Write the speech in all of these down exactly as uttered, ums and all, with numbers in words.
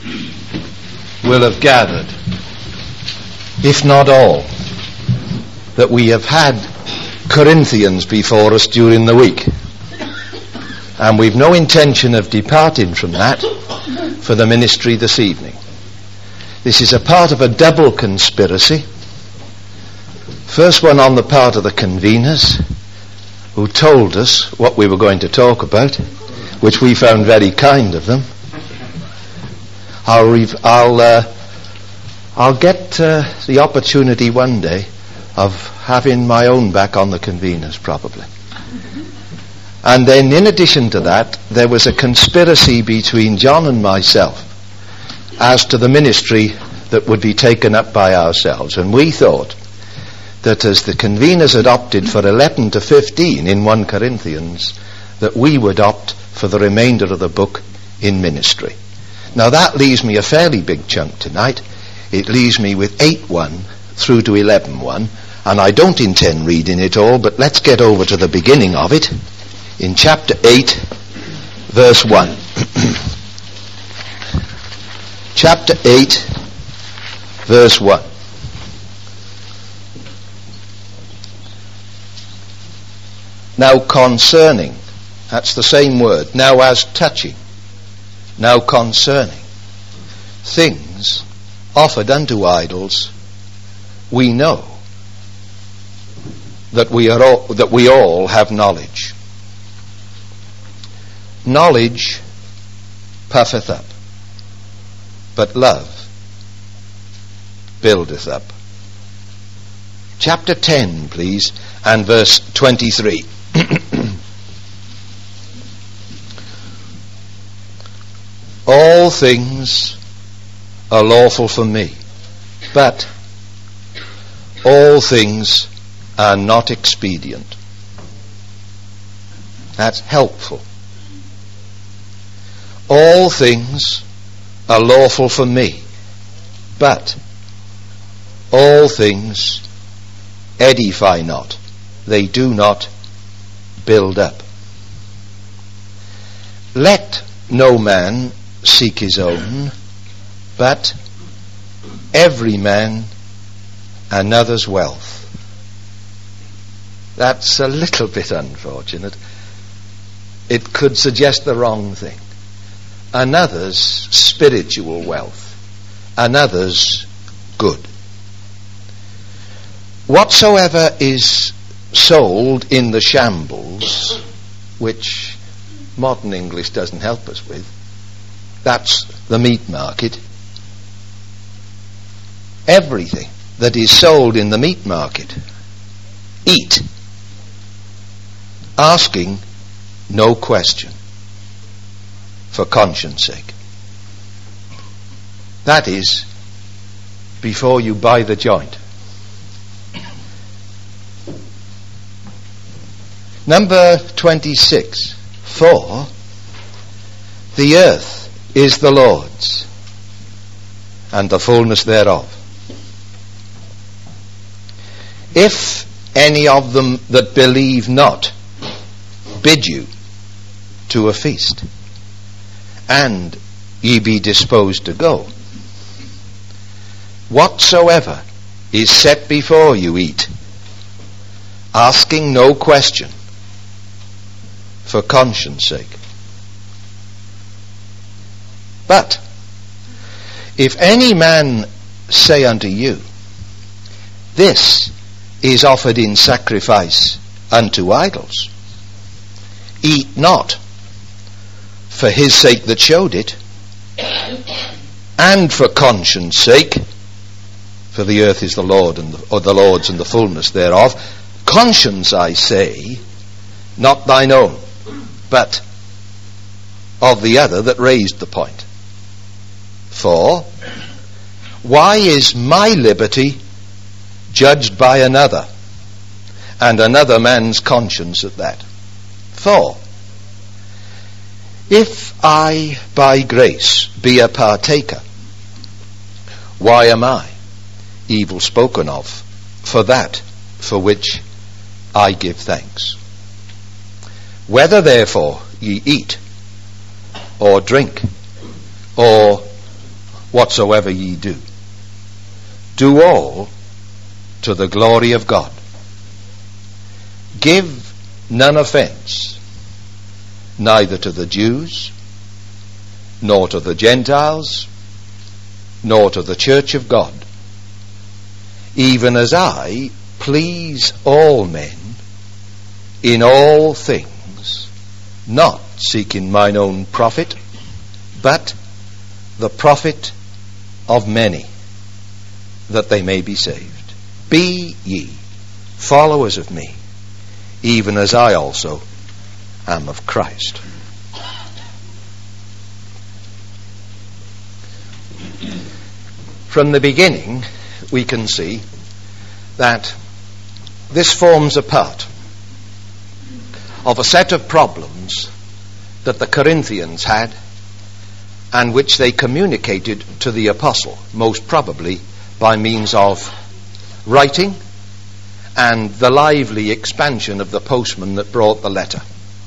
will have gathered, if not all, that we have had Corinthians before us during the week. And we've no intention of departing from that for the ministry this evening. This is a part of a double conspiracy. First one on the part of the conveners, who told us what we were going to talk about, which we found very kind of them. I'll rev- I'll uh, I'll get uh, the opportunity one day of having my own back on the conveners, probably. And then, in addition to that, there was a conspiracy between John and myself as to the ministry that would be taken up by ourselves. And we thought that as the conveners had opted for eleven to fifteen in First Corinthians, that we would opt for the remainder of the book in ministry. Now that leaves me a fairly big chunk tonight. It leaves me with eight one through to eleven one, and I don't intend reading it all, but let's get over to the beginning of it. In chapter eight, verse one. Chapter eight, verse one. Now concerning, that's the same word, now as touching, now concerning things offered unto idols, we know that we are all, that we all have knowledge. Knowledge puffeth up, but love buildeth up. Chapter ten, please, and verse twenty-three. All things are lawful for me, but all things are not expedient. That's helpful. All things are lawful for me, but all things edify not. They do not build up. Let no man seek his own, but every man another's wealth. That's a little bit unfortunate. It could suggest the wrong thing. Another's spiritual wealth, another's good. Whatsoever is sold in the shambles, which modern English doesn't help us with, that's the meat market. Everything that is sold in the meat market, eat, asking no question, for conscience sake. That is, before you buy the joint. Number twenty-six. For the earth is the Lord's, and the fullness thereof. If any of them that believe not bid you to a feast, and ye be disposed to go, whatsoever is set before you eat, asking no question, for conscience sake. But if any man say unto you, this is offered in sacrifice unto idols, eat not, for his sake that showed it, and for conscience sake, for the earth is the Lord and the, or the Lord's and the fullness thereof. Conscience, I say, not thine own, but of the other that raised the point. For why is my liberty judged by another, and another man's conscience at that? For if I by grace be a partaker, why am I evil spoken of for that for which I give thanks? Whether therefore ye eat, or drink, or whatsoever ye do, do all to the glory of God. Give none offence, neither to the Jews, nor to the Gentiles, nor to the church of God, even as I please all men in all things, not seeking mine own profit, but the profit of many, that they may be saved. Be ye followers of me, even as I also am of Christ. From the beginning, we can see that this forms a part of a set of problems that the Corinthians had, and which they communicated to the apostle, most probably by means of writing and the lively expansion of the postman that brought the letter.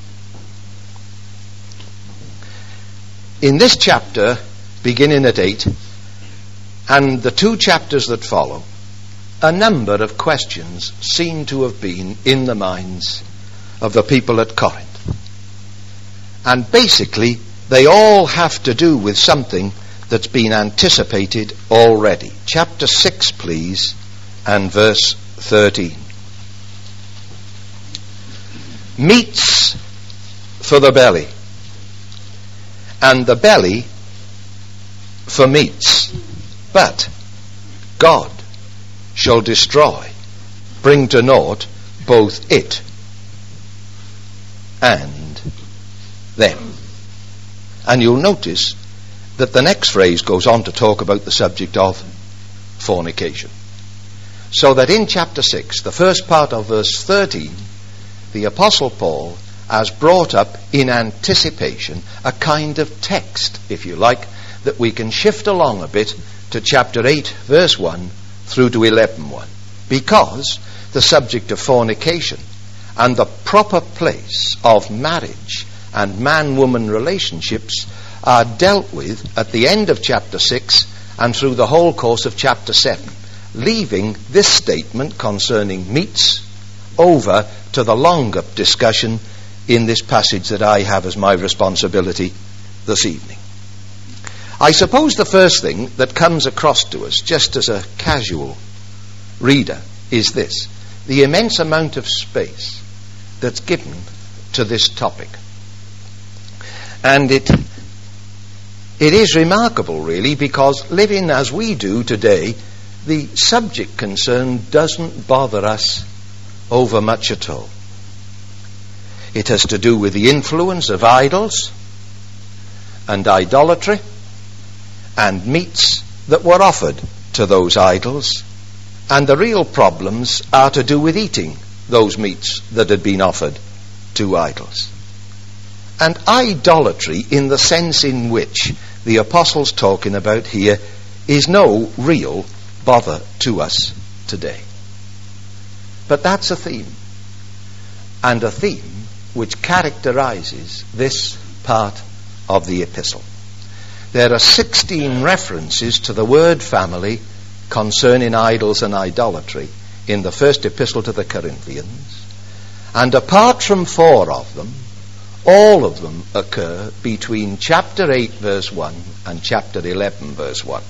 In this chapter, beginning at eight, and the two chapters that follow, a number of questions seem to have been in the minds of the people at Corinth. And basically, they all have to do with something that's been anticipated already. Chapter six, please, and verse thirteen. Meats for the belly, and the belly for meats. But God shall destroy, bring to naught both it and them. And you'll notice that the next phrase goes on to talk about the subject of fornication. So that in chapter six, the first part of verse thirteen, the Apostle Paul has brought up in anticipation a kind of text, if you like, that we can shift along a bit to chapter eight, verse one, through to eleven one. Because the subject of fornication and the proper place of marriage and man-woman relationships are dealt with at the end of chapter six and through the whole course of chapter seven, leaving this statement concerning meats over to the longer discussion in this passage that I have as my responsibility this evening. I suppose the first thing that comes across to us, just as a casual reader, is this: the immense amount of space that's given to this topic. And it it is remarkable, really, because living as we do today, the subject concerned doesn't bother us over much at all. It has to do with the influence of idols and idolatry and meats that were offered to those idols, and the real problems are to do with eating those meats that had been offered to idols. And idolatry, in the sense in which the apostle's talking about here, is no real bother to us today. But that's a theme, and a theme which characterizes this part of the epistle. There are sixteen references to the word family concerning idols and idolatry in the first epistle to the Corinthians, and apart from four of them, all of them occur between chapter eight verse one and chapter eleven verse one.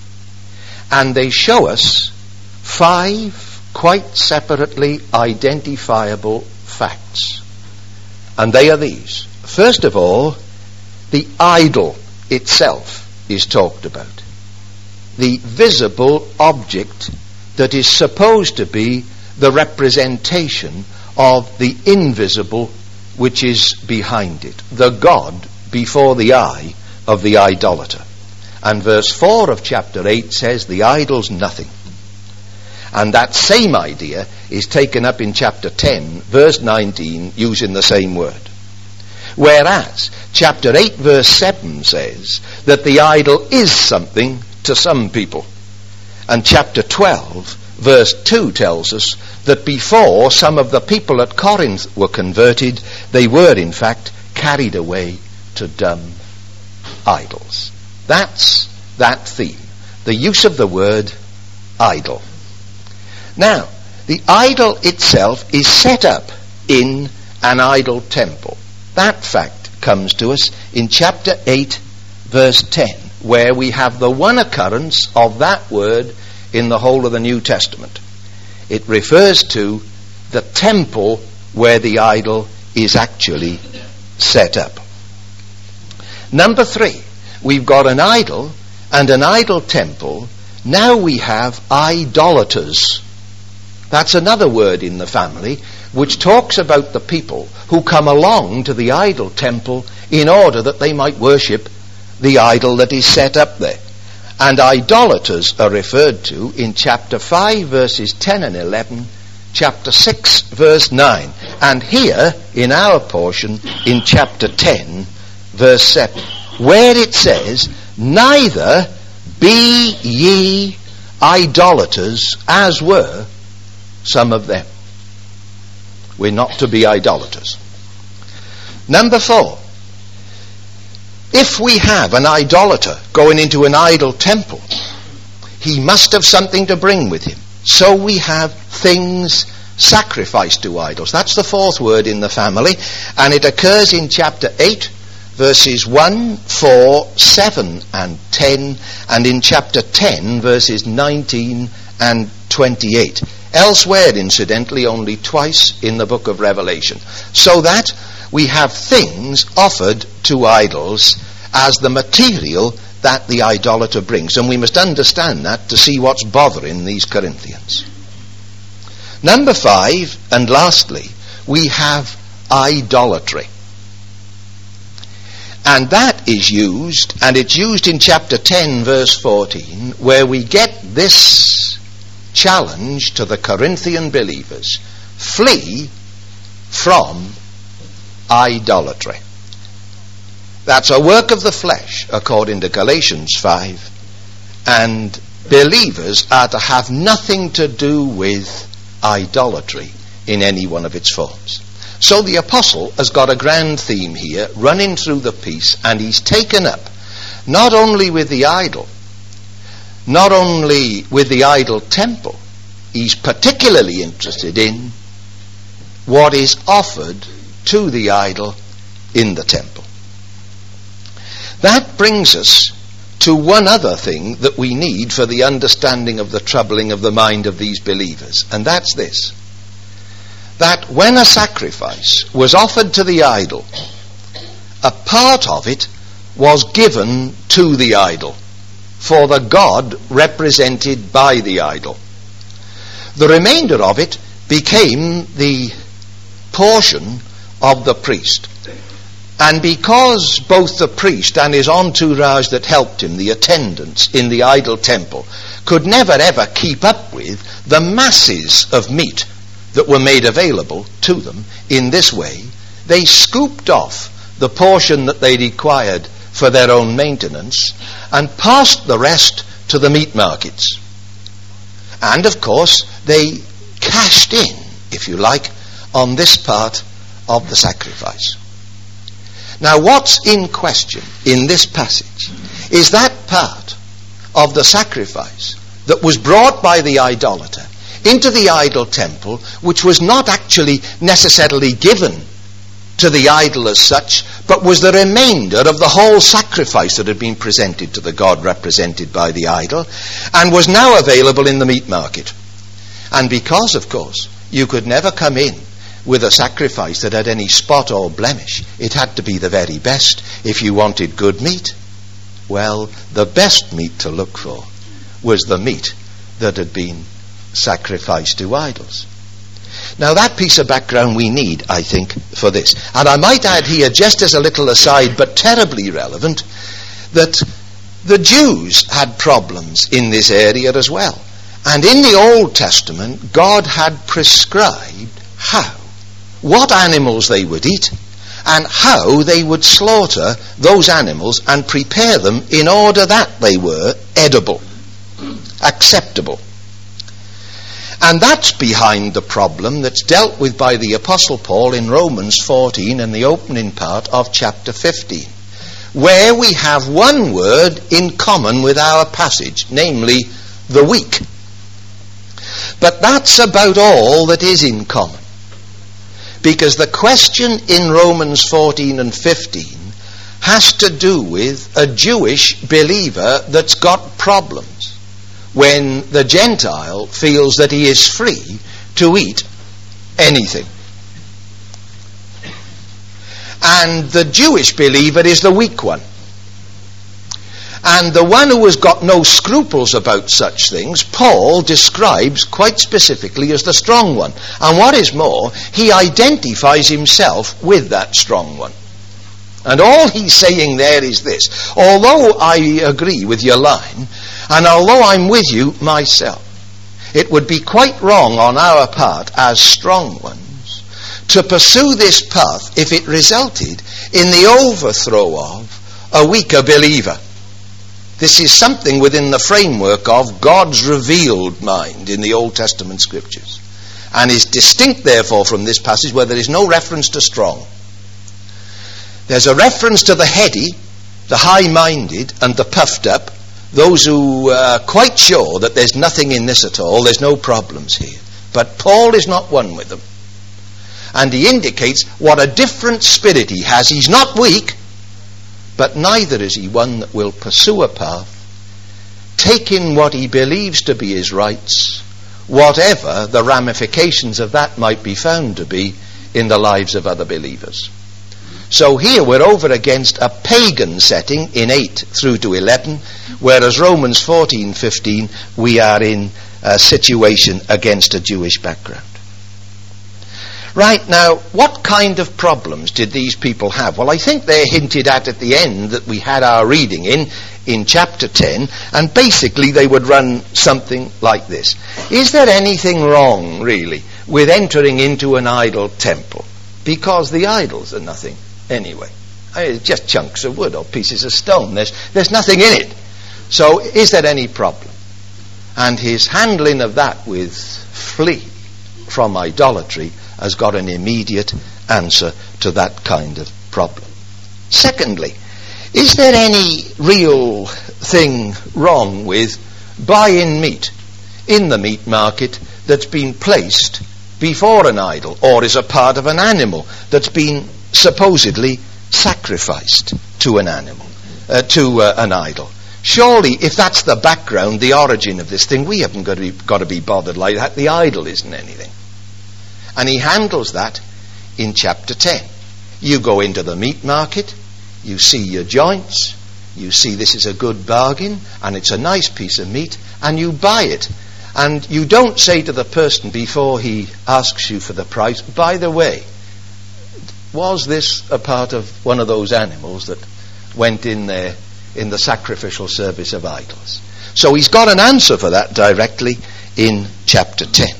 And they show us five quite separately identifiable facts. And they are these. First of all, the idol itself is talked about. The visible object that is supposed to be the representation of the invisible which is behind it. The God before the eye of the idolater. And verse four of chapter eight says the idol's nothing. And that same idea is taken up in chapter ten, verse nineteen, using the same word. Whereas chapter eight, verse seven says that the idol is something to some people. And chapter twelve, verse two tells us that before some of the people at Corinth were converted, they were in fact carried away to dumb idols. That's that theme, the use of the word idol. Now, the idol itself is set up in an idol temple. That fact comes to us in chapter eight, verse ten, where we have the one occurrence of that word in the whole of the New Testament. It refers to the temple where the idol is actually set up. Number three, we've got an idol and an idol temple. Now we have idolaters. That's another word in the family which talks about the people who come along to the idol temple in order that they might worship the idol that is set up there. And idolaters are referred to in chapter five, verses ten and eleven, chapter six, verse nine, and here in our portion in chapter ten, verse seven, where it says, "Neither be ye idolaters, as were some of them." We're not to be idolaters. Number four, if we have an idolater going into an idol temple, he must have something to bring with him. So we have things sacrificed to idols. That's the fourth word in the family, and it occurs in chapter eight, verses one, four, seven and ten, and in chapter ten, verses nineteen and twenty-eight. Elsewhere, incidentally, only twice in the book of Revelation. So that we have things offered to idols as the material that the idolater brings. And we must understand that to see what's bothering these Corinthians. Number five, and lastly, we have idolatry. And that is used, and it's used in chapter ten, verse fourteen, where we get this challenge to the Corinthian believers: flee from idolatry. That's a work of the flesh, according to Galatians five, and believers are to have nothing to do with idolatry in any one of its forms. So the apostle has got a grand theme here running through the piece, and he's taken up not only with the idol, not only with the idol temple, he's particularly interested in what is offered to the idol in the temple. That brings us to one other thing that we need for the understanding of the troubling of the mind of these believers, and that's this: that when a sacrifice was offered to the idol, a part of it was given to the idol for the God represented by the idol. The remainder of it became the portion of the priest. And because both the priest and his entourage that helped him, the attendants in the idol temple, could never ever keep up with the masses of meat that were made available to them in this way, they scooped off the portion that they required for their own maintenance and passed the rest to the meat markets. And of course they cashed in, if you like, on this part of the sacrifice. Now what's in question in this passage is that part of the sacrifice that was brought by the idolater into the idol temple, which was not actually necessarily given to the idol as such, but was the remainder of the whole sacrifice that had been presented to the God represented by the idol, and was now available in the meat market. And because, of course, you could never come in with a sacrifice that had any spot or blemish, it had to be the very best if you wanted good meat. Well, the best meat to look for was the meat that had been sacrificed to idols. Now that piece of background we need, I think, for this. And I might add here, just as a little aside, but terribly relevant, that the Jews had problems in this area as well. And in the Old Testament, God had prescribed how, what animals they would eat, and how they would slaughter those animals and prepare them in order that they were edible, acceptable. And that's behind the problem that's dealt with by the Apostle Paul in Romans fourteen and the opening part of chapter fifteen, where we have one word in common with our passage, namely the weak. But that's about all that is in common. Because the question in Romans fourteen and fifteen has to do with a Jewish believer that's got problems when the Gentile feels that he is free to eat anything. And the Jewish believer is the weak one. And the one who has got no scruples about such things, Paul describes quite specifically as the strong one. And what is more, he identifies himself with that strong one. And all he's saying there is this: although I agree with your line, and although I'm with you myself, it would be quite wrong on our part as strong ones to pursue this path if it resulted in the overthrow of a weaker believer. This is something within the framework of God's revealed mind in the Old Testament scriptures, and is distinct therefore from this passage where there is no reference to strong. There's a reference to the heady, the high-minded, and the puffed up, those who are quite sure that there's nothing in this at all, there's no problems here. But Paul is not one with them. And he indicates what a different spirit he has. He's not weak, but neither is he one that will pursue a path, take in what he believes to be his rights, whatever the ramifications of that might be found to be in the lives of other believers. So here we're over against a pagan setting in eight through to eleven, whereas Romans fourteen fifteen we are in a situation against a Jewish background. Right, now, what kind of problems did these people have? Well, I think they're hinted at at the end that we had our reading in, in chapter ten, and basically they would run something like this. Is there anything wrong, really, with entering into an idol temple? Because the idols are nothing anyway. I mean, it's just chunks of wood or pieces of stone. There's, there's nothing in it. So is there any problem? And his handling of that with flee from idolatry has got an immediate answer to that kind of problem. Secondly, is there any real thing wrong with buying meat in the meat market that's been placed before an idol, or is a part of an animal that's been supposedly sacrificed to an animal, uh, to uh, an idol? Surely, if that's the background, the origin of this thing, we haven't got to be, got to be bothered like that. The idol isn't anything. And he handles that in chapter ten. You go into the meat market, you see your joints, you see this is a good bargain, and it's a nice piece of meat, and you buy it. And you don't say to the person before he asks you for the price, by the way, was this a part of one of those animals that went in there in the sacrificial service of idols? So he's got an answer for that directly in chapter ten.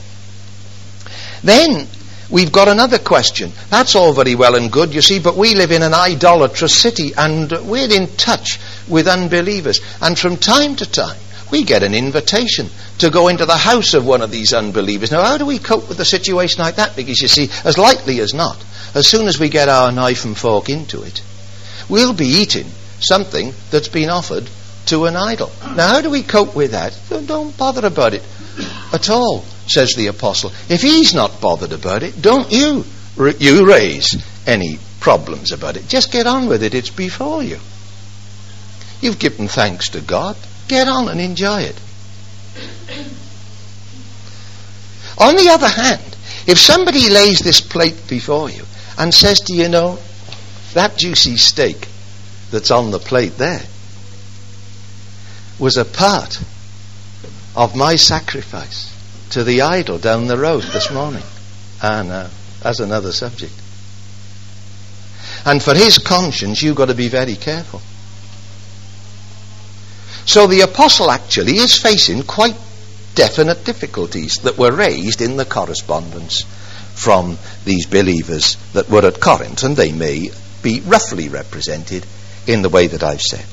Then we've got another question. That's all very well and good, you see, but we live in an idolatrous city, and we're in touch with unbelievers. And from time to time, we get an invitation to go into the house of one of these unbelievers. Now, how do we cope with a situation like that? Because, you see, as likely as not, as soon as we get our knife and fork into it, we'll be eating something that's been offered to an idol. Now, how do we cope with that? Don't bother about it at all, says the apostle. If he's not bothered about it, don't you you raise any problems about it. Just get on with it. It's before you. You've given thanks to God. Get on and enjoy it. On the other hand, if somebody lays this plate before you and says to you, know, that juicy steak that's on the plate there was a part of my sacrifice to the idol down the road this morning. Ah, no, that's another subject. And for his conscience, you've got to be very careful. So the apostle actually is facing quite definite difficulties that were raised in the correspondence from these believers that were at Corinth, and they may be roughly represented in the way that I've said.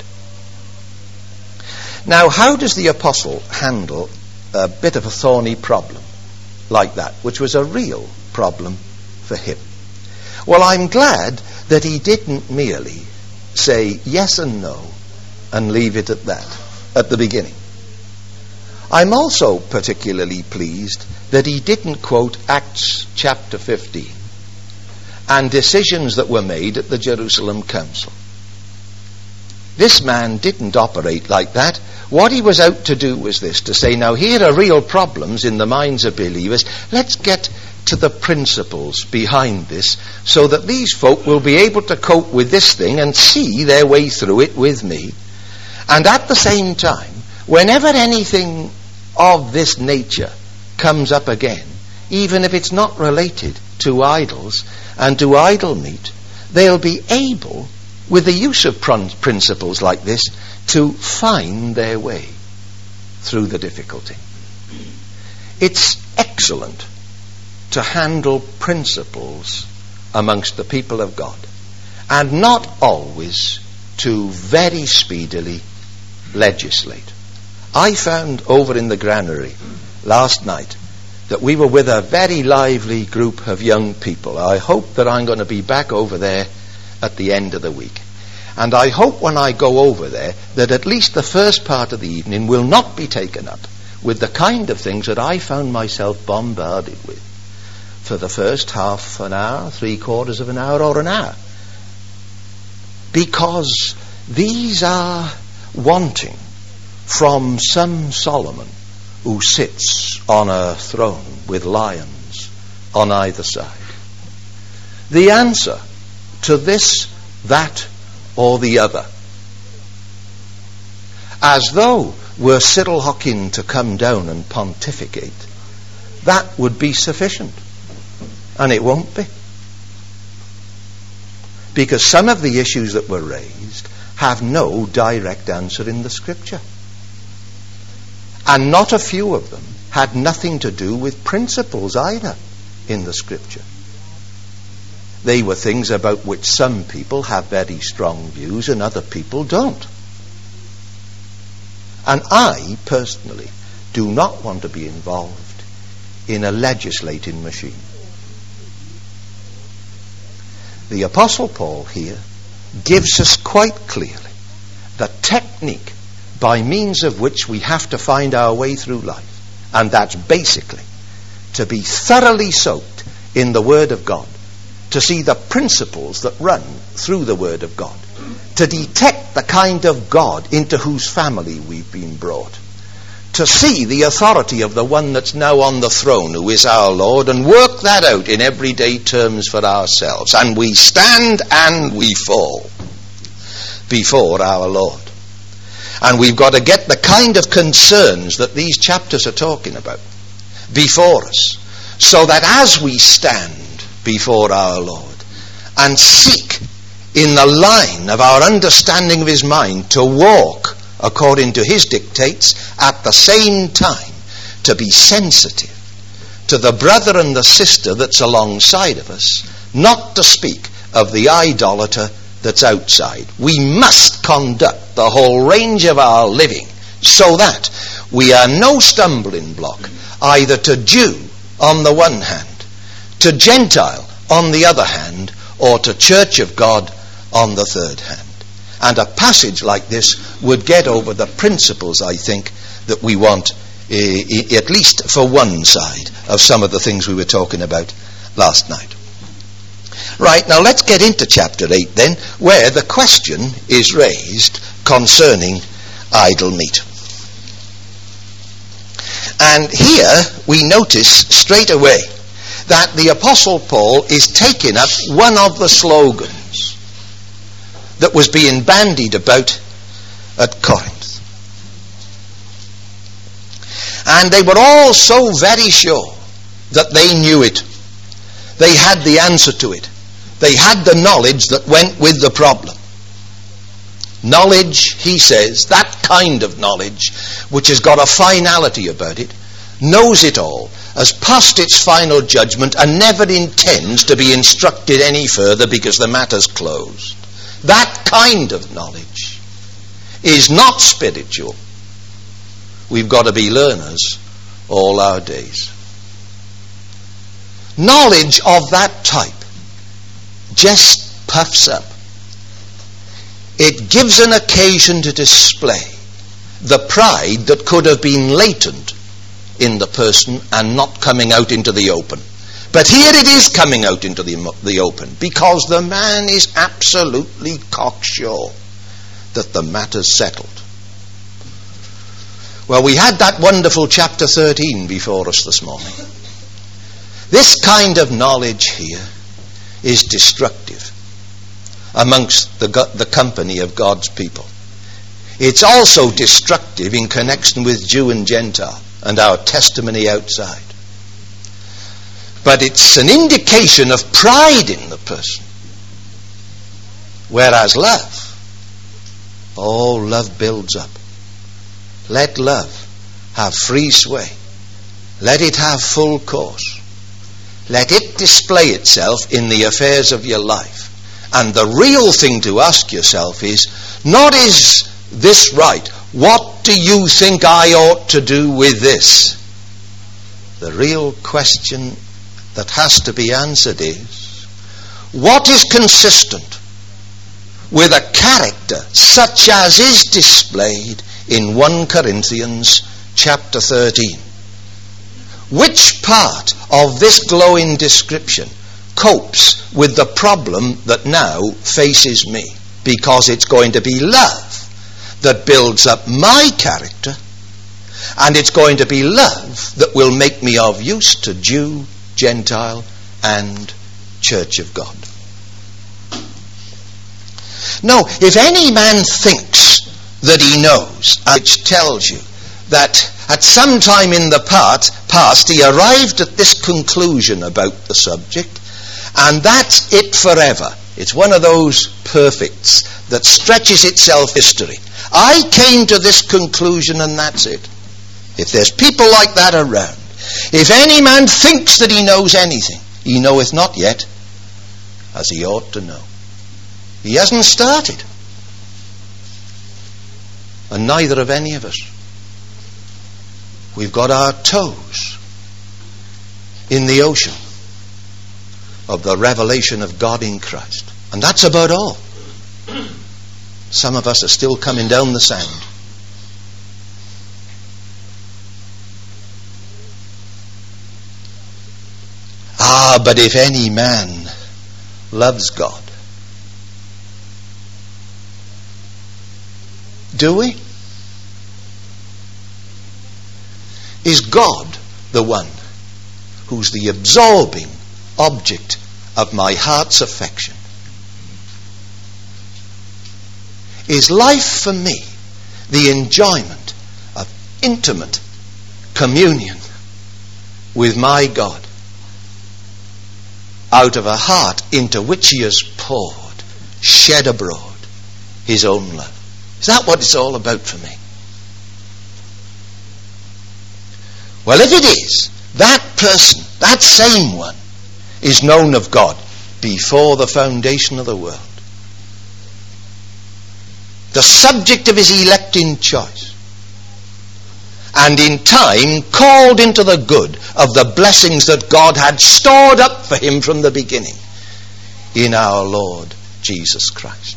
Now, how does the apostle handle a bit of a thorny problem like that, which was a real problem for him? Well, I'm glad that he didn't merely say yes and no and leave it at that at the beginning. I'm also particularly pleased that he didn't quote Acts chapter fifteen and decisions that were made at the Jerusalem Council. This man didn't operate like that. What he was out to do was this, to say, now here are real problems in the minds of believers. Let's get to the principles behind this so that these folk will be able to cope with this thing and see their way through it with me. And at the same time, whenever anything of this nature comes up again, even if it's not related to idols and to idol meat, they'll be able, with the use of principles like this, to find their way through the difficulty. It's excellent to handle principles amongst the people of God, and not always to very speedily legislate. I found over in the granary last night that we were with a very lively group of young people. I hope that I'm going to be back over there at the end of the week. And I hope when I go over there that at least the first part of the evening will not be taken up with the kind of things that I found myself bombarded with for the first half an hour, three quarters of an hour, or an hour. Because these are wanting from some Solomon who sits on a throne with lions on either side. The answer to this, that, or the other, as though were Cyril Hockin to come down and pontificate, that would be sufficient. And it won't be. Because some of the issues that were raised have no direct answer in the Scripture. And not a few of them had nothing to do with principles either in the Scripture. They were things about which some people have very strong views and other people don't. And I, personally, do not want to be involved in a legislating machine. The Apostle Paul here gives us quite clearly the technique by means of which we have to find our way through life. And that's basically to be thoroughly soaked in the Word of God, to see the principles that run through the Word of God, to detect the kind of God into whose family we've been brought, to see the authority of the one that's now on the throne, who is our Lord, and work that out in everyday terms for ourselves. And we stand and we fall before our Lord. And we've got to get the kind of concerns that these chapters are talking about before us, so that as we stand before our Lord and seek in the line of our understanding of his mind to walk according to his dictates, at the same time to be sensitive to the brother and the sister that's alongside of us, not to speak of the idolater that's outside. We must conduct the whole range of our living so that we are no stumbling block either to Jew on the one hand, to Gentile on the other hand, or to Church of God on the third hand. And a passage like this would get over the principles, I think, that we want, uh, at least for one side of some of the things we were talking about last night. Right, now let's get into chapter eight then, where the question is raised concerning idol meat. And here we notice straight away that the Apostle Paul is taking up one of the slogans that was being bandied about at Corinth. And they were all so very sure that they knew it. They had the answer to it. They had the knowledge that went with the problem. Knowledge, he says, that kind of knowledge which has got a finality about it, knows it all, has passed its final judgment, and never intends to be instructed any further because the matter's closed. That kind of knowledge is not spiritual. We've got to be learners all our days. Knowledge of that type just puffs up. it gives an occasion to display the pride that could have been latent in the person and not coming out into the open. But here it is coming out into the, the open, because the man is absolutely cocksure that the matter's settled. Well, we had that wonderful chapter thirteen before us this morning. This kind of knowledge here is destructive amongst the, the company of God's people. It's also destructive in connection with Jew and Gentile and our testimony outside. But it's an indication of pride in the person. Whereas love, oh, love builds up. Let love have free sway. Let it have full course. Let it display itself in the affairs of your life. And the real thing to ask yourself is, not is this right? What do you think I ought to do with this? The real question that has to be answered is, what is consistent with a character such as is displayed in First Corinthians chapter thirteen? Which part of this glowing description copes with the problem that now faces me? Because it's going to be love that builds up my character, and it's going to be love that will make me of use to Jew, Gentile, and Church of God. No, if any man thinks that he knows, which tells you that at some time in the past he arrived at this conclusion about the subject, and that's it forever. It's one of those perfects that stretches itself history. I came to this conclusion and that's it. If there's people like that around, if any man thinks that he knows anything, he knoweth not yet as he ought to know. He hasn't started. And neither have any of us. We've got our toes in the ocean of the revelation of God in Christ. And that's about all. Some of us are still coming down the sand. Ah, but if any man loves God, do we? Is God the one who's the absorbing object of my heart's affection? Is life for me the enjoyment of intimate communion with my God out of a heart into which he has poured, shed abroad his own love? Is that what it's all about for me? Well, if it is, that person, that same one, is known of God before the foundation of the world. The subject of his electing choice. And in time called into the good of the blessings that God had stored up for him from the beginning in our Lord Jesus Christ.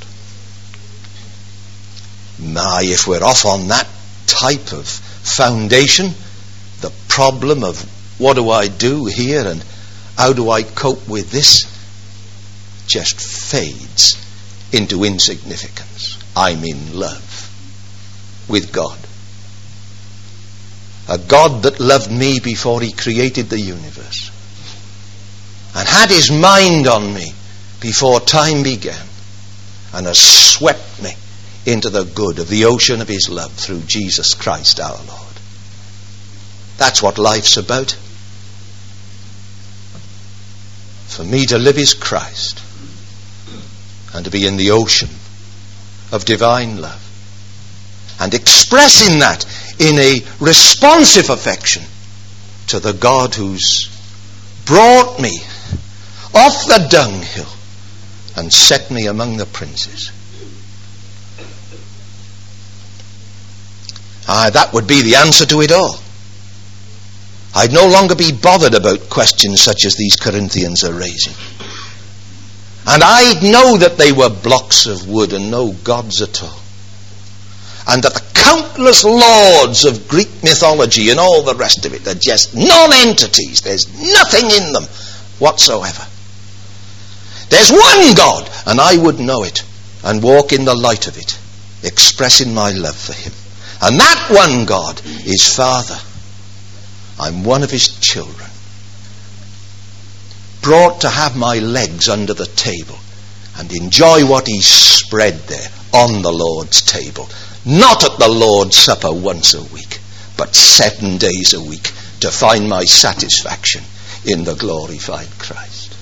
My, if we're off on that type of foundation, the problem of what do I do here and how do I cope with this just fades into insignificance. I'm in love with God. A God that loved me before he created the universe and had his mind on me before time began and has swept me into the good of the ocean of his love through Jesus Christ our Lord. That's what life's about. For me to live is Christ, and to be in the ocean of divine love, and expressing that in a responsive affection to the God who's brought me off the dunghill and set me among the princes. Ah, that would be the answer to it all. I'd no longer be bothered about questions such as these Corinthians are raising. And I'd know that they were blocks of wood and no gods at all. And that the countless lords of Greek mythology and all the rest of it are just non-entities. There's nothing in them whatsoever. There's one God, and I would know it and walk in the light of it, expressing my love for him. And that one God is Father. I'm one of his children, brought to have my legs under the table and enjoy what he's spread there on the Lord's table. Not at the Lord's Supper once a week, but seven days a week, to find my satisfaction in the glorified Christ.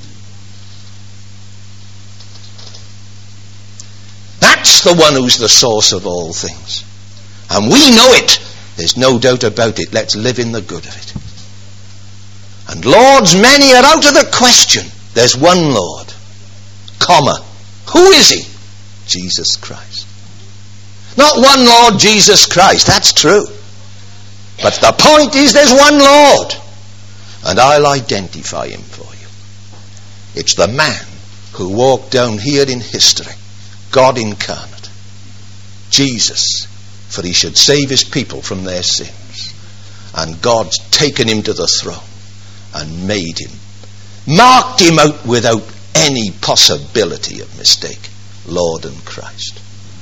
That's the one who's the source of all things. And we know it. There's no doubt about it. Let's live in the good of it. And lords many are out of the question. There's one Lord, comma. Who is he? Jesus Christ. Not one Lord, Jesus Christ. That's true. But the point is there's one Lord. And I'll identify him for you. It's the man who walked down here in history, God incarnate, Jesus, for he should save his people from their sins. And God's taken him to the throne and made him, marked him out without any possibility of mistake, Lord and Christ.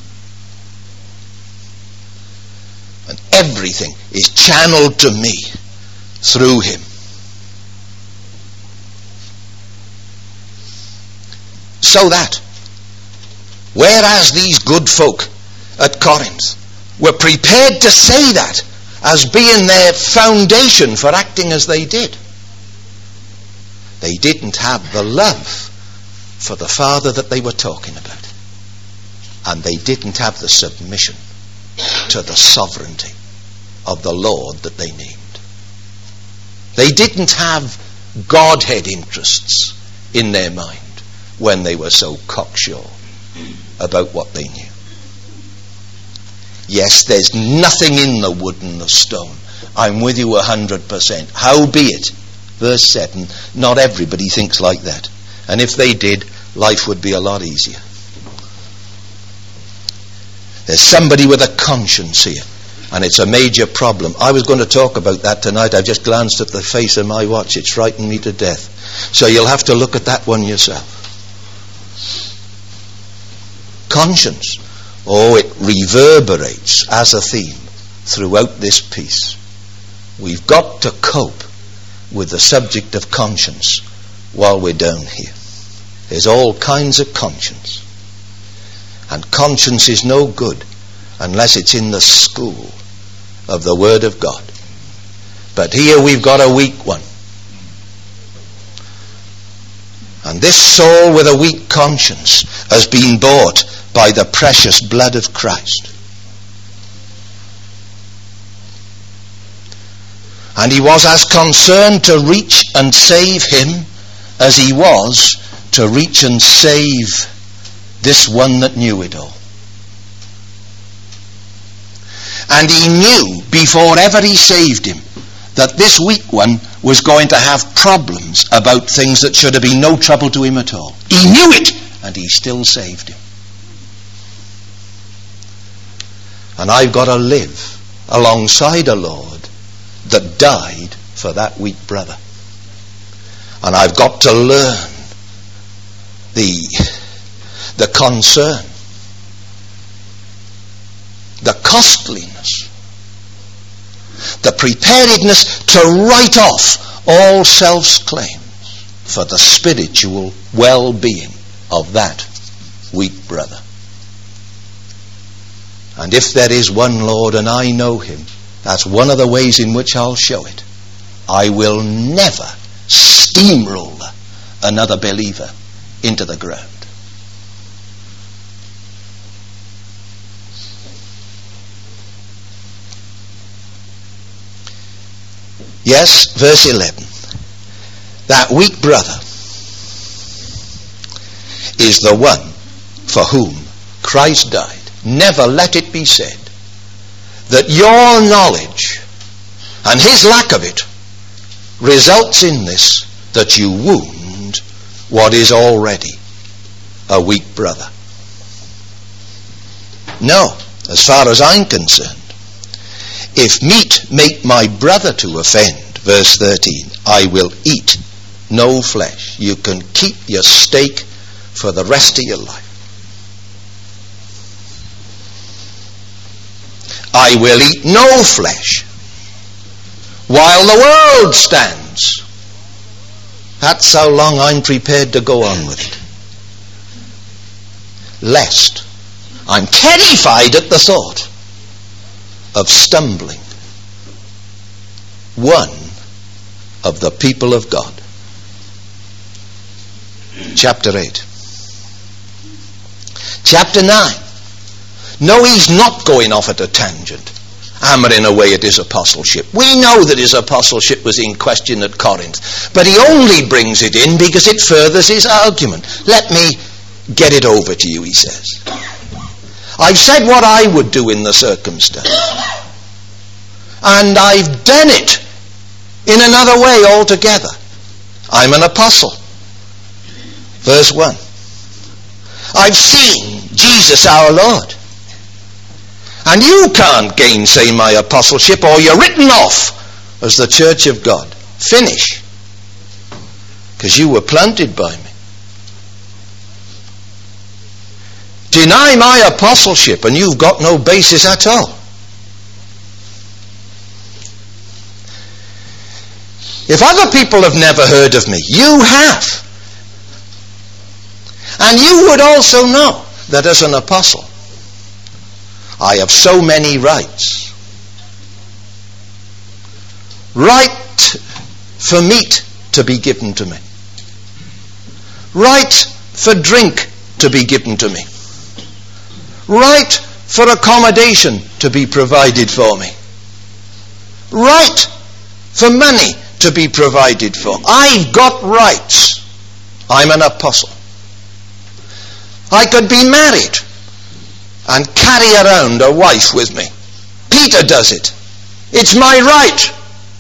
And everything is channeled to me through him. So that, whereas these good folk at Corinth were prepared to say that as being their foundation for acting as they did, they didn't have the love for the Father that they were talking about. And they didn't have the submission to the sovereignty of the Lord that they named. They didn't have Godhead interests in their mind when they were so cocksure about what they knew. Yes, there's nothing in the wood and the stone. I'm with you a hundred percent. Howbeit, verse seven, not everybody thinks like that. And if they did, life would be a lot easier. There's somebody with a conscience here, and it's a major problem. I was going to talk about that tonight. I've just glanced at the face of my watch. It's frightened me to death. So you'll have to look at that one yourself. Conscience. Oh, it reverberates as a theme throughout this piece. We've got to cope with the subject of conscience while we're down here. There's all kinds of conscience. And conscience is no good unless it's in the school of the Word of God. But here we've got a weak one. And this soul with a weak conscience has been bought by the precious blood of Christ. And he was as concerned to reach and save him as he was to reach and save this one that knew it all. And he knew before ever he saved him that this weak one was going to have problems about things that should have been no trouble to him at all. He knew it, and he still saved him. And I've got to live alongside a Lord that died for that weak brother. And I've got to learn the, the concern, the costliness, the preparedness to write off all self-claims for the spiritual well-being of that weak brother. And if there is one Lord and I know him, that's one of the ways in which I'll show it. I will never steamroller another believer into the ground. Yes, verse eleven. That weak brother is the one for whom Christ died. Never let it be said that your knowledge and his lack of it results in this, that you wound what is already a weak brother. No, as far as I'm concerned, if meat make my brother to offend, verse thirteen, I will eat no flesh. You can keep your steak for the rest of your life. I will eat no flesh while the world stands. That's how long I'm prepared to go on with it. Lest I'm terrified at the thought of stumbling one of the people of God. Chapter eight. Chapter nine. No, he's not going off at a tangent, hammering away at his apostleship. We know that his apostleship was in question at Corinth, but he only brings it in because it furthers his argument. Let me get it over to you, he says. I've said what I would do in the circumstance, and I've done it in another way altogether. I'm an apostle. Verse one. I've seen Jesus our Lord. And you can't gainsay my apostleship, or you're written off as the church of God. Finish. Because you were planted by me. Deny my apostleship and you've got no basis at all. If other people have never heard of me, you have. And you would also know that as an apostle, I have so many rights. Right for meat to be given to me. Right for drink to be given to me. Right for accommodation to be provided for me. Right for money to be provided for. I've got rights. I'm an apostle. I could be married and carry around a wife with me. Peter does it. It's my right.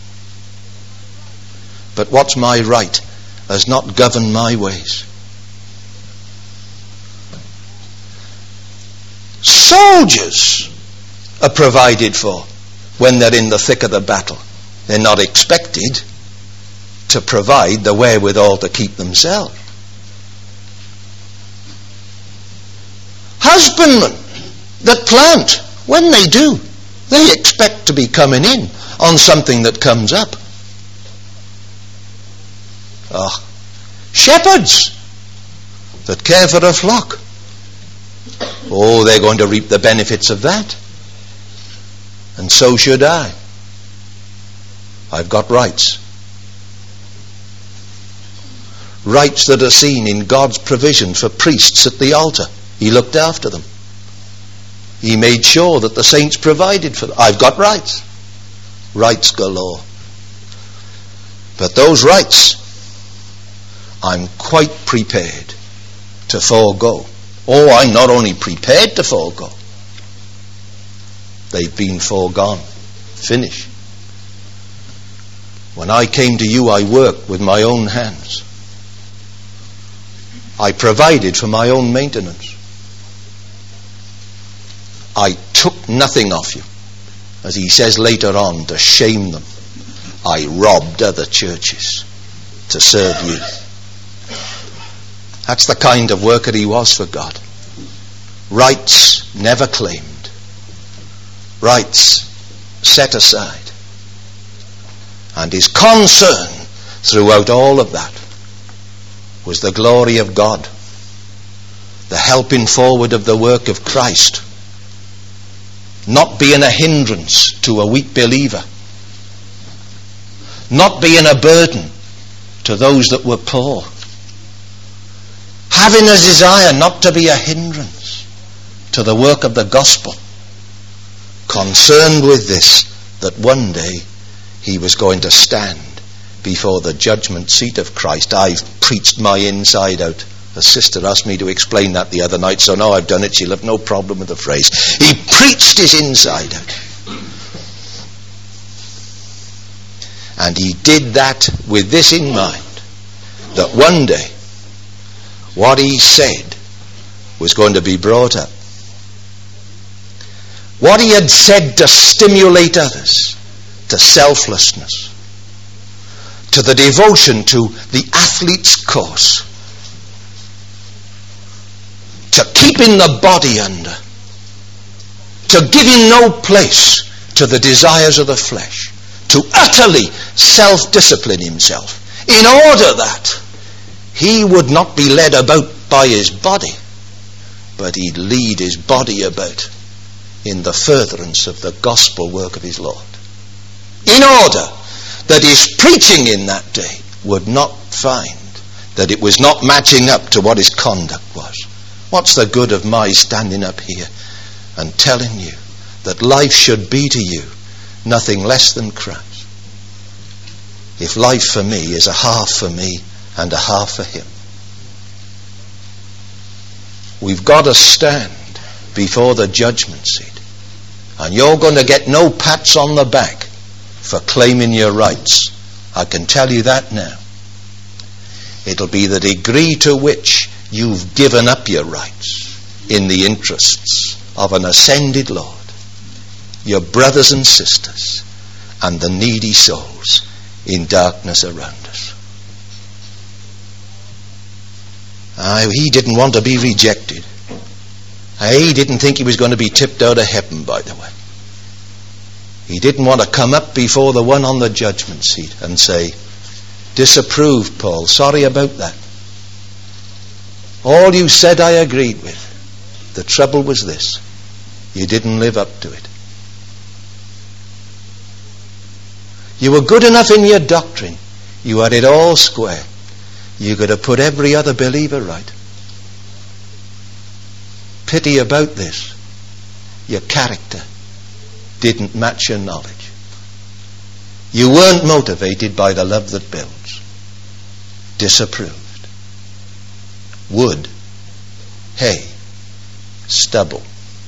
But what's my right has not governed my ways. Soldiers are provided for when they're in the thick of the battle. They're not expected to provide the wherewithal to keep themselves. Husbandmen that plant, when they do, they expect to be coming in on something that comes up. Ah, shepherds that care for a flock. Oh, they're going to reap the benefits of that. And so should I. I've got rights. Rights that are seen in God's provision for priests at the altar. He looked after them. He made sure that the saints provided for them. I've got rights. Rights galore. But those rights, I'm quite prepared to forego. Oh, I'm not only prepared to forego, they've been foregone. Finish. When I came to you, I worked with my own hands. I provided for my own maintenance. I took nothing off you. As he says later on, to shame them, I robbed other churches to serve you. That's the kind of worker he was for God. Rights never claimed. Rights set aside. And his concern throughout all of that was the glory of God, the helping forward of the work of Christ, not being a hindrance to a weak believer, not being a burden to those that were poor, having a desire not to be a hindrance to the work of the gospel, concerned with this, that one day he was going to stand before the judgment seat of Christ. I've preached my inside out. A sister asked me to explain that the other night, so now I've done it. She'll have no problem with the phrase. He preached his inside out. And he did that with this in mind, that one day what he said was going to be brought up. What he had said to stimulate others to selflessness, to the devotion to the athlete's course, to keeping the body under, to giving no place to the desires of the flesh, to utterly self-discipline himself, in order that he would not be led about by his body, but he'd lead his body about in the furtherance of the gospel work of his Lord, in order that his preaching in that day would not find that it was not matching up to what his conduct was. What's the good of my standing up here and telling you that life should be to you nothing less than Christ, if life for me is a half for me and a half for him? We've got to stand before the judgment seat, and you're going to get no pats on the back for claiming your rights. I can tell you that now. It'll be the degree to which you've given up your rights in the interests of an ascended Lord, your brothers and sisters, and the needy souls in darkness around us. Ah, he didn't want to be rejected. Ah, he didn't think he was going to be tipped out of heaven, by the way. He didn't want to come up before the one on the judgment seat and say, "Disapproved, Paul, sorry about that. All you said I agreed with. The trouble was this: you didn't live up to it. You were good enough in your doctrine. You had it all square. You could have put every other believer right. Pity about this: your character didn't match your knowledge. You weren't motivated by the love that builds. Disapproved. Wood, hay, stubble."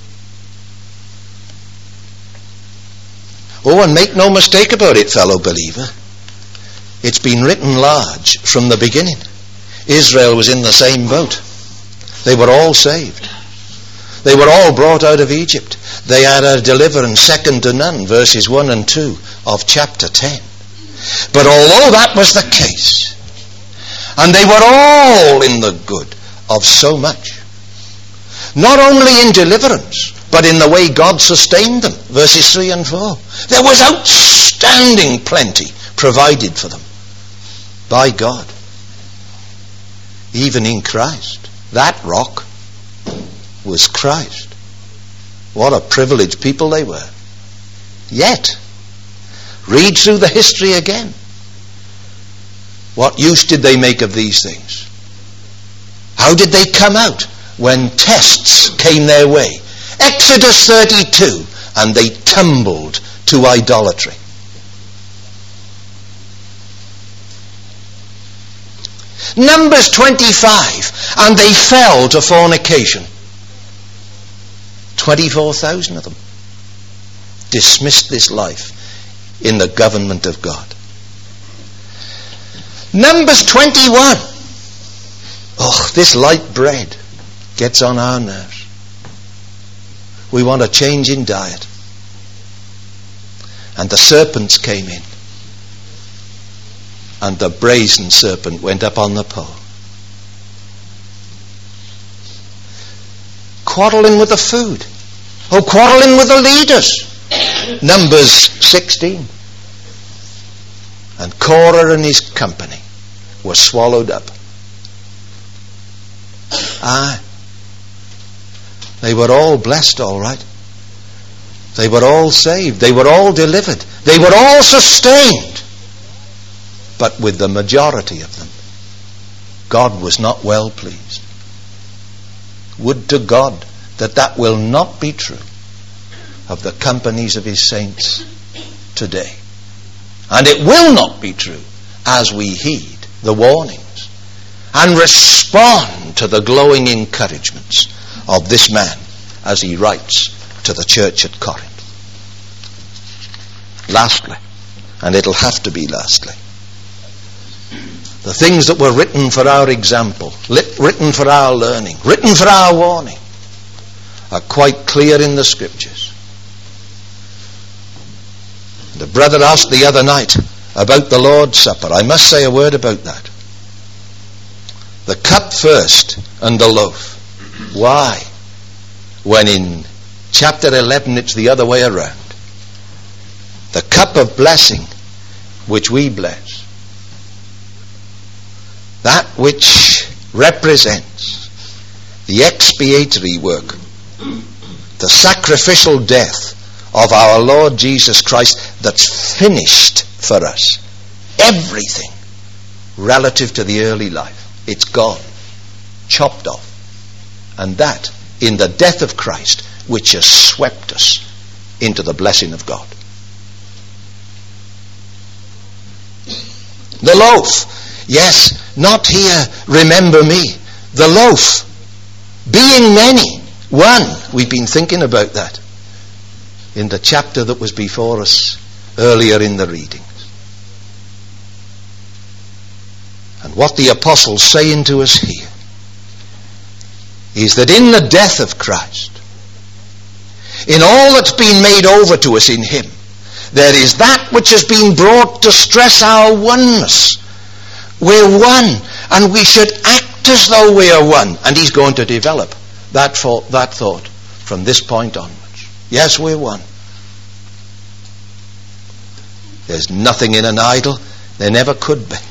Oh, and make no mistake about it, fellow believer. It's been written large from the beginning. Israel was in the same boat. They were all saved. They were all brought out of Egypt. They had a deliverance second to none, verses one and two of chapter ten. But although that was the case, and they were all in the good of so much, not only in deliverance, but in the way God sustained them, verses three and four, there was outstanding plenty provided for them by God, even in Christ. That rock was Christ. What a privileged people they were. Yet, read through the history again. What use did they make of these things? How did they come out when tests came their way? Exodus thirty-two, and they tumbled to idolatry. Numbers twenty-five, and they fell to fornication. twenty-four thousand of them dismissed this life in the government of God. Numbers twenty-one. Oh, this light bread gets on our nerves. We want a change in diet. And the serpents came in. And the brazen serpent went up on the pole. Quarreling with the food. Oh, quarreling with the leaders. Numbers sixteen. And Korah and his company were swallowed up. Ah, they were all blessed, all right. They were all saved. They were all delivered. They were all sustained. But with the majority of them, God was not well pleased. Would to God that that will not be true of the companies of his saints today. And it will not be true as we heed the warnings and respond to the glowing encouragements of this man as he writes to the church at Corinth. Lastly, and it'll have to be lastly, the things that were written for our example, lit, written for our learning, written for our warning, are quite clear in the Scriptures. The brother asked the other night about the Lord's Supper. I must say a word about that. The cup first and the loaf. Why? When in chapter eleven it's the other way around. The cup of blessing which we bless. That which represents the expiatory work, the sacrificial death of our Lord Jesus Christ that's finished for us. Everything relative to the early life. It's gone. Chopped off. And that in the death of Christ which has swept us into the blessing of God. The loaf. Yes, not here, remember me. The loaf. Being many. One. We've been thinking about that in the chapter that was before us earlier in the readings. And what the apostles saying to us here is that in the death of Christ, in all that's been made over to us in him, there is that which has been brought to stress our oneness. We're one, and we should act as though we are one. And he's going to develop that thought, that thought from this point onwards. Yes, we're one. There's nothing in an idol. There never could be.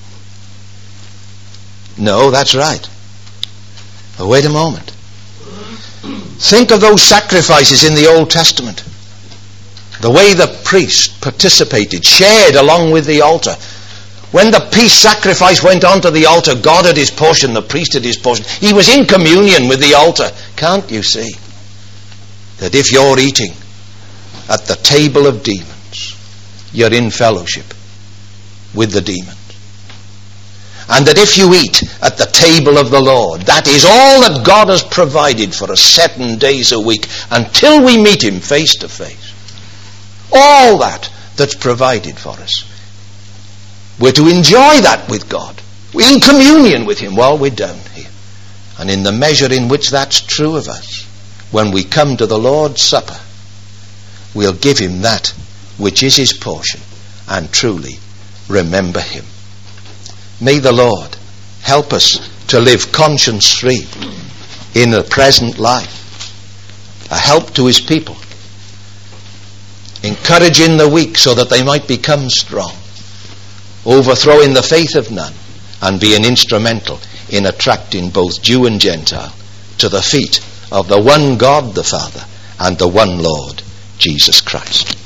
No, that's right. But wait a moment. Think of those sacrifices in the Old Testament. The way the priest participated, shared along with the altar. When the peace sacrifice went onto the altar, God had his portion, the priest had his portion. He was in communion with the altar. Can't you see that if you're eating at the table of demons, you're in fellowship with the demons? And that if you eat at the table of the Lord, that is all that God has provided for us seven days a week until we meet him face to face. All that that's provided for us. We're to enjoy that with God. We're in communion with him while we're down here. And in the measure in which that's true of us, when we come to the Lord's Supper, we'll give him that which is his portion and truly remember him. May the Lord help us to live conscience-free in the present life. A help to his people. Encouraging the weak so that they might become strong. Overthrowing the faith of none. And being instrumental in attracting both Jew and Gentile to the feet of the one God the Father and the one Lord Jesus Christ.